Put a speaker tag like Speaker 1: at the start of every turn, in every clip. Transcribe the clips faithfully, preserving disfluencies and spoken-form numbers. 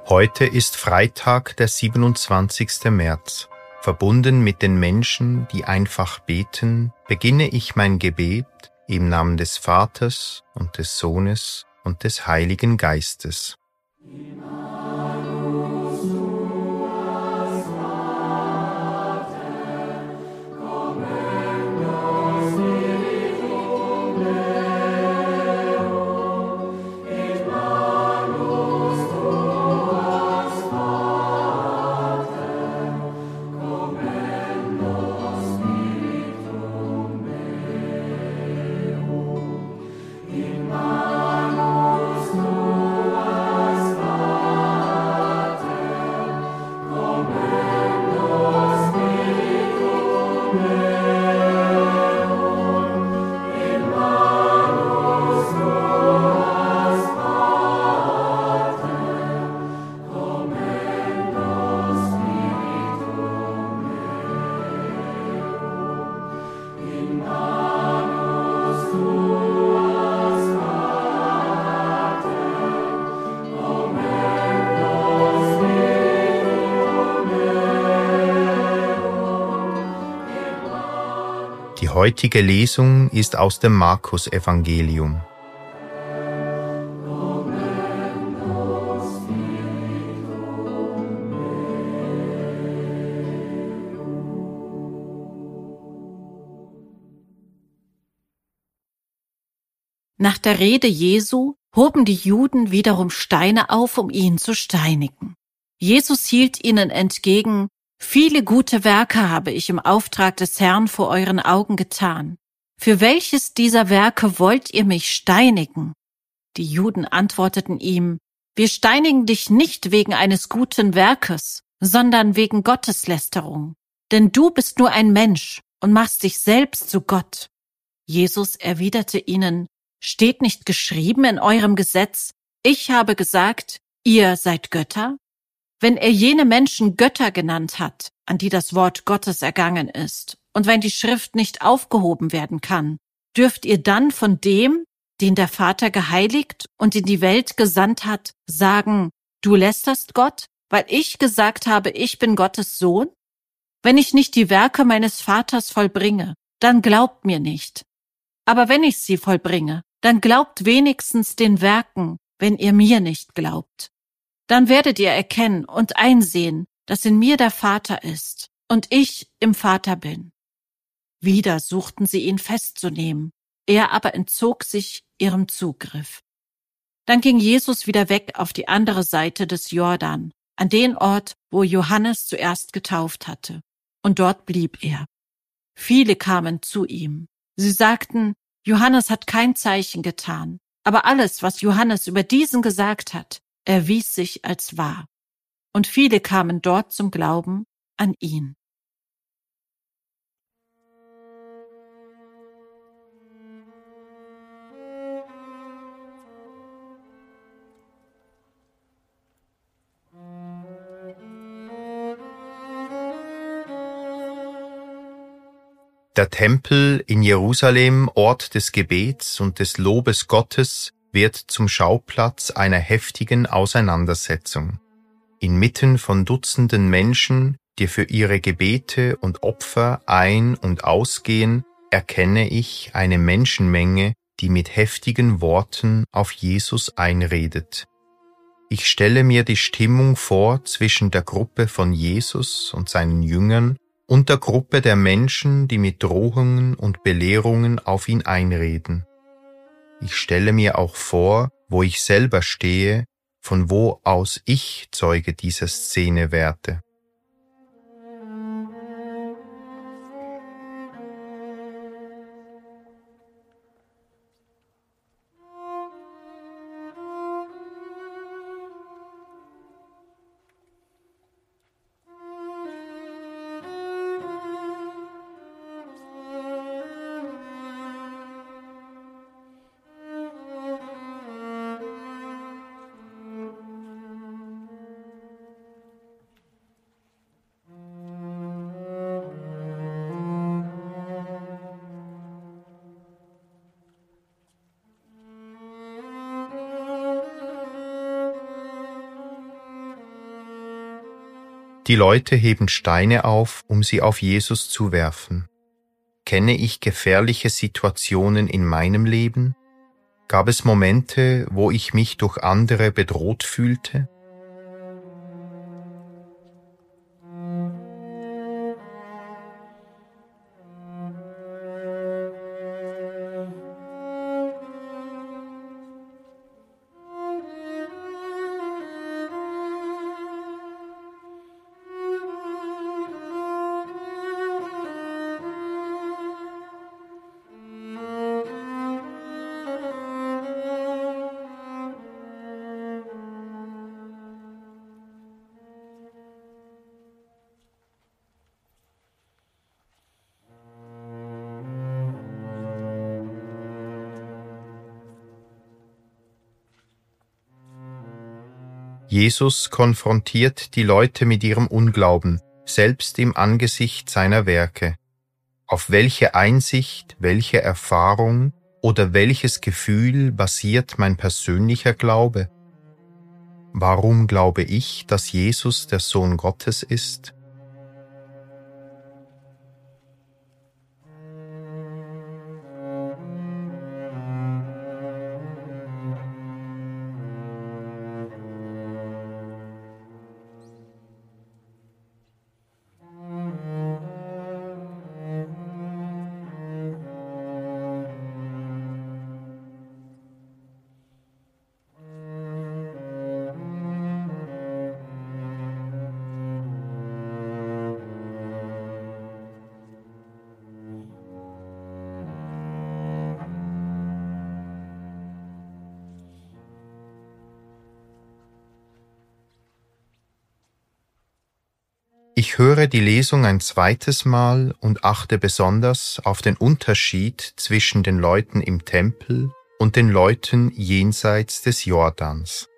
Speaker 1: Heute ist Freitag, der siebenundzwanzigste März. Verbunden mit den Menschen, die einfach beten, beginne ich mein Gebet im Namen des Vaters und des Sohnes und des Heiligen Geistes. Die heutige Lesung ist aus dem Markus-Evangelium.
Speaker 2: Nach der Rede Jesu hoben die Juden wiederum Steine auf, um ihn zu steinigen. Jesus hielt ihnen entgegen: Viele gute Werke habe ich im Auftrag des Herrn vor euren Augen getan. Für welches dieser Werke wollt ihr mich steinigen? Die Juden antworteten ihm: Wir steinigen dich nicht wegen eines guten Werkes, sondern wegen Gotteslästerung. Denn du bist nur ein Mensch und machst dich selbst zu Gott. Jesus erwiderte ihnen: Steht nicht geschrieben in eurem Gesetz: Ich habe gesagt, ihr seid Götter? Wenn er jene Menschen Götter genannt hat, an die das Wort Gottes ergangen ist, und wenn die Schrift nicht aufgehoben werden kann, dürft ihr dann von dem, den der Vater geheiligt und in die Welt gesandt hat, sagen: Du lästerst Gott, weil ich gesagt habe, ich bin Gottes Sohn? Wenn ich nicht die Werke meines Vaters vollbringe, dann glaubt mir nicht. Aber wenn ich sie vollbringe, dann glaubt wenigstens den Werken, wenn ihr mir nicht glaubt. Dann werdet ihr erkennen und einsehen, dass in mir der Vater ist und ich im Vater bin. Wieder suchten sie ihn festzunehmen, er aber entzog sich ihrem Zugriff. Dann ging Jesus wieder weg auf die andere Seite des Jordan, an den Ort, wo Johannes zuerst getauft hatte, und dort blieb er. Viele kamen zu ihm. Sie sagten: Johannes hat kein Zeichen getan, aber alles, was Johannes über diesen gesagt hat, erwies sich als wahr. Und viele kamen dort zum Glauben an ihn.
Speaker 1: Der Tempel in Jerusalem, Ort des Gebets und des Lobes Gottes, wird zum Schauplatz einer heftigen Auseinandersetzung. Inmitten von Dutzenden Menschen, die für ihre Gebete und Opfer ein- und ausgehen, erkenne ich eine Menschenmenge, die mit heftigen Worten auf Jesus einredet. Ich stelle mir die Stimmung vor zwischen der Gruppe von Jesus und seinen Jüngern und der Gruppe der Menschen, die mit Drohungen und Belehrungen auf ihn einreden. Ich stelle mir auch vor, wo ich selber stehe, von wo aus ich Zeuge dieser Szene werde. Die Leute heben Steine auf, um sie auf Jesus zu werfen. Kenne ich gefährliche Situationen in meinem Leben? Gab es Momente, wo ich mich durch andere bedroht fühlte? Jesus konfrontiert die Leute mit ihrem Unglauben, selbst im Angesicht seiner Werke. Auf welche Einsicht, welche Erfahrung oder welches Gefühl basiert mein persönlicher Glaube? Warum glaube ich, dass Jesus der Sohn Gottes ist? Ich höre die Lesung ein zweites Mal und achte besonders auf den Unterschied zwischen den Leuten im Tempel und den Leuten jenseits des Jordans.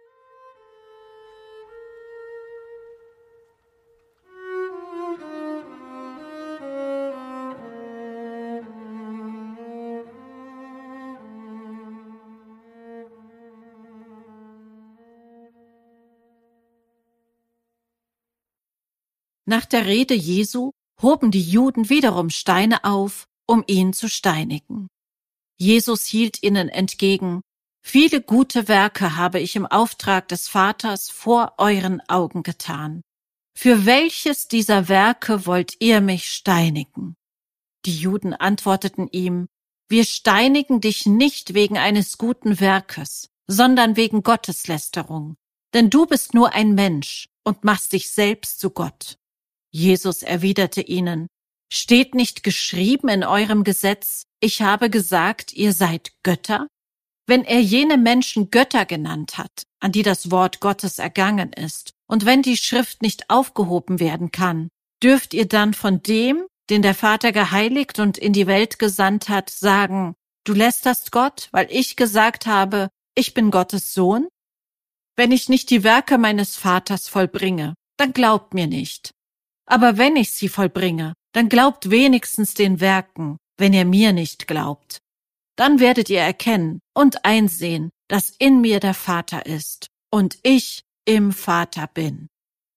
Speaker 2: Nach der Rede Jesu hoben die Juden wiederum Steine auf, um ihn zu steinigen. Jesus hielt ihnen entgegen: Viele gute Werke habe ich im Auftrag des Vaters vor euren Augen getan. Für welches dieser Werke wollt ihr mich steinigen? Die Juden antworteten ihm: Wir steinigen dich nicht wegen eines guten Werkes, sondern wegen Gotteslästerung. Denn du bist nur ein Mensch und machst dich selbst zu Gott. Jesus erwiderte ihnen: Steht nicht geschrieben in eurem Gesetz, ich habe gesagt, ihr seid Götter? Wenn er jene Menschen Götter genannt hat, an die das Wort Gottes ergangen ist, und wenn die Schrift nicht aufgehoben werden kann, dürft ihr dann von dem, den der Vater geheiligt und in die Welt gesandt hat, sagen: Du lästerst Gott, weil ich gesagt habe, ich bin Gottes Sohn? Wenn ich nicht die Werke meines Vaters vollbringe, dann glaubt mir nicht. Aber wenn ich sie vollbringe, dann glaubt wenigstens den Werken, wenn ihr mir nicht glaubt. Dann werdet ihr erkennen und einsehen, dass in mir der Vater ist und ich im Vater bin.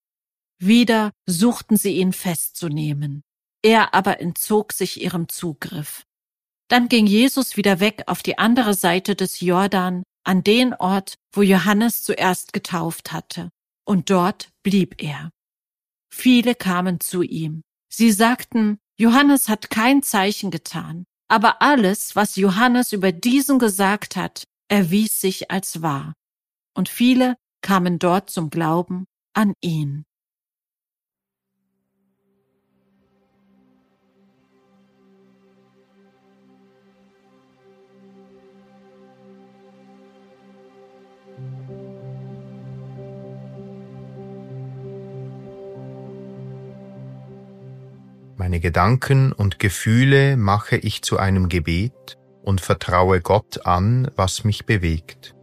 Speaker 2: Wieder suchten sie ihn festzunehmen. Er aber entzog sich ihrem Zugriff. Dann ging Jesus wieder weg auf die andere Seite des Jordan, an den Ort, wo Johannes zuerst getauft hatte, und dort blieb er. Viele kamen zu ihm. Sie sagten: Johannes hat kein Zeichen getan, aber alles, was Johannes über diesen gesagt hat, erwies sich als wahr. Und viele kamen dort zum Glauben an ihn.
Speaker 1: Meine Gedanken und Gefühle mache ich zu einem Gebet und vertraue Gott an, was mich bewegt.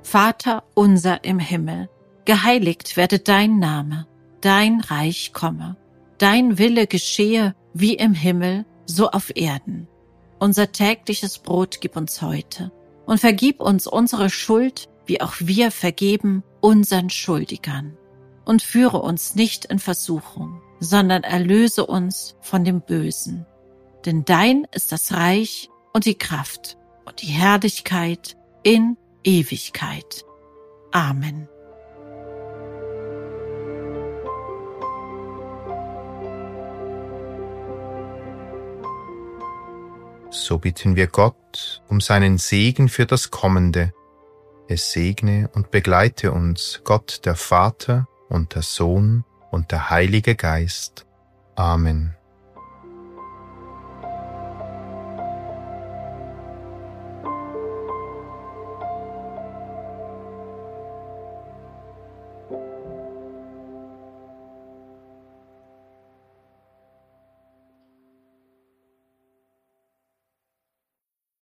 Speaker 2: Vater unser im Himmel, geheiligt werde dein Name, dein Reich komme, dein Wille geschehe wie im Himmel, so auf Erden. Unser tägliches Brot gib uns heute und vergib uns unsere Schuld, wie auch wir vergeben unseren Schuldigern. Und führe uns nicht in Versuchung, sondern erlöse uns von dem Bösen. Denn dein ist das Reich und die Kraft und die Herrlichkeit in Ewigkeit. Amen.
Speaker 1: So bitten wir Gott um seinen Segen für das Kommende. Es segne und begleite uns Gott der Vater und der Sohn und der Heilige Geist. Amen.